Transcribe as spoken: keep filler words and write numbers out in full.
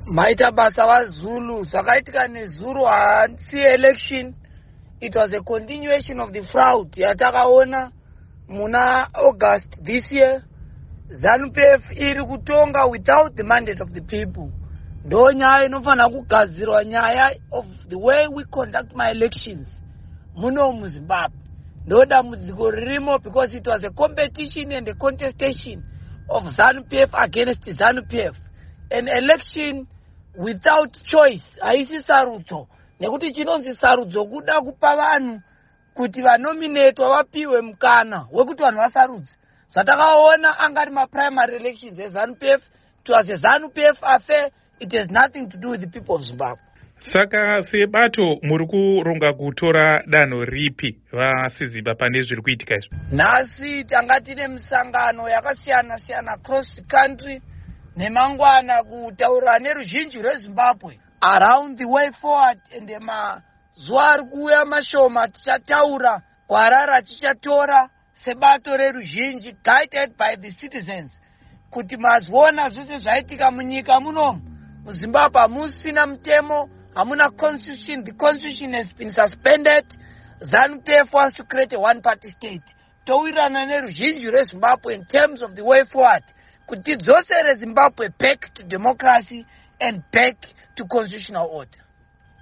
Maita basa wa Zulu, zvakaitika neZulu hansi election, it was a continuation of the fraud yatakaona muna August this year. ZANU-P F iri kutonga without the mandate of the people. Ndo nyaya inofana kugadzirwa nyaya of the way we conduct my elections muno muZimbabwe. Ndo dambudziko ririmo because it was a competition and a contestation of ZANU-P F against ZANU-P F. An election without choice haisi sarudzo, nekuti chinonzi sarudzo kuda kupa vanhu kuti vanominatwa vapiwe mukana wekuti vanhu vasarudze. Zvatakaona angari ma-primary elections eZANU-P F, it was a ZANU-P F affair, it has nothing to do with the people of Zimbabwe. Saka sebato muri kuronga kutora danho ripi vaSiziba pane zviri kuitika izvo? Nhasi tanga tine misangano yakasiyana siyana across the country nemangwana kutaura neruzhinji rweZimbabwe around the way forward, and mazuva ari kuuya mashoma tichataura kwarara tichatora sebato reruzhinji guided by the citizens kuti maziona zvose zvaitika munyika munomu muZimbabwe hamusina mutemo, hamuna constitution, the constitution has been suspended. ZANU-P F wants to create a one party state. Towirana neruzhinji rweZimbabwe in terms of the way forward kuti tidzosere Zimbabwe back to democracy and back to constitutional order.